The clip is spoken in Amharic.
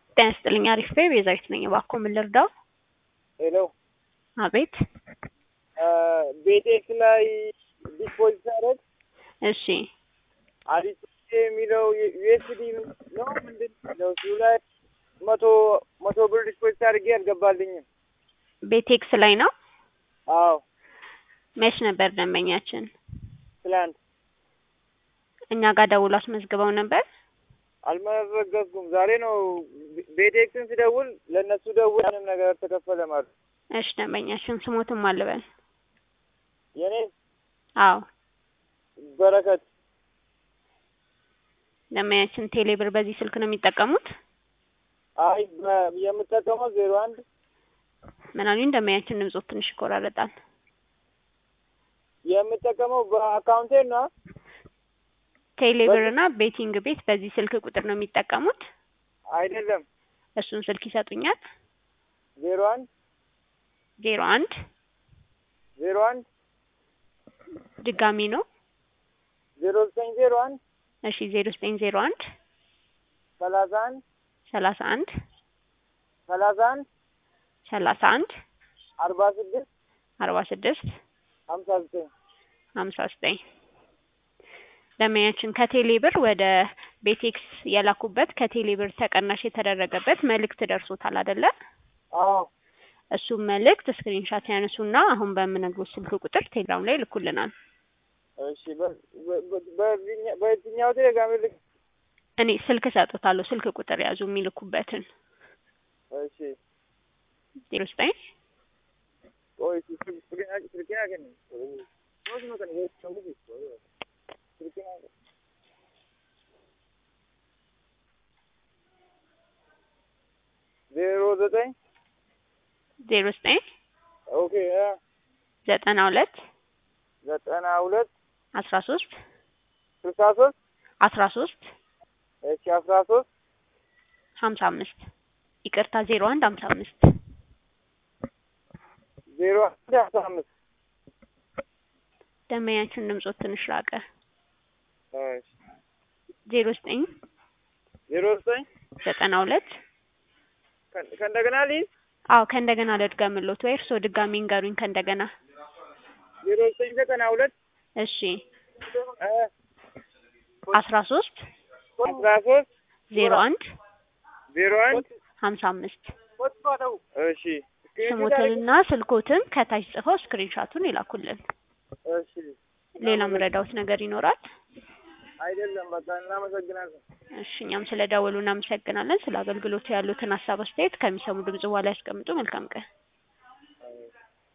ጤና ይስጥልኝ አሪፍ ነኝ ቤዛዊት ነኝ እባክዎ ምን ልርዳው? ሄሎ አቤት ቤቴክስ ላይ ዲፖዚት አደረግ እሺ አዲስ የሚለው ዩኤስዲ ነው ምንድን ነው እሱ ላይ መቶ ብር ዲፖዚት አድርጌ አልገባልኝም። ቤቴክስ ላይ ነው? አዎ መች ነበር ደንበኛችን? ትላንት እኛ ጋር ደውሎ አስመዝግበው ነበር? አልመዘገብኩም። ዛሬ ነው ቤቴክስን ስደውል ለነሱ ደውል ምንም ነገር ተከፈለ ማለት። እሺ ደንበኛችን ስሞትም አልበል። የኔ አዎ በረከት። ደንበኛችን ቴሌብር በዚህ ስልክ ነው የሚጠቀሙት? አይ የምጠቀመው 01 ምን አሉኝ? ደንበኛችን ድምጾት ትንሽ ይቆራረጣል። የምጠቀመው በአካውንቴ ነው። ቴሌብር እና ቤቲንግ ቤት በዚህ ስልክ ቁጥር ነው የሚጠቀሙት? አይደለም። እሱን ስልክ ይሰጡኛል? 01 01 ድጋሚ ነው? 0901 እሺ 0901 31 31 31 31 46 46 59 59 ደንበኛችን ከቴሌብር ወደ ቤቴክስ የላኩበት ከቴሌብር ተቀናሽ የተደረገበት መልእክት ደርሶታል አይደለ? አዎ እሱም መልእክት ስክሪንሻት ያነሱና አሁን በምነግሮት ስልክ ቁጥር ቴሌግራም ላይ ልኩልናል። እሺ በየትኛው ቴሌግራም ልክ? እኔ ስልክ ሰጥቶታለሁ ስልክ ቁጥር ያዙ የሚልኩበትን። እሺ 09 ቆይ ስልኬን አገኘ ሶስት ነው ከነ ስልኬን አገኘ 09 ኦኬ 92 13 13 እሺ 13 55 ይቅርታ 01 55 01 ደንበኛችን ድምጾት ትንሽ ራቀ። እሺ 09 92 ከእንደገና ልይ? አዎ ከእንደገና ልድገምልዎት ወይ እርስዎ ድጋሚ ንገሩኝ ከእንደገና። 0992 እሺ 13 01 55 እሺ ስሞትንና ስልኮትን ከታች ጽፈው ስክሪንሻቱን ይላኩልን። እሺ ሌላ ምረዳውት ነገር ይኖራል? አይደለም በቃ እናመሰግናለን። እሺ እኛም ስለደወሉ እናመሰግናለን። ስለ አገልግሎቱ ያሉትን ሀሳብ አስተያየት ከሚሰሙ ድምጽ በኋላ ያስቀምጡ። መልካም ቀን።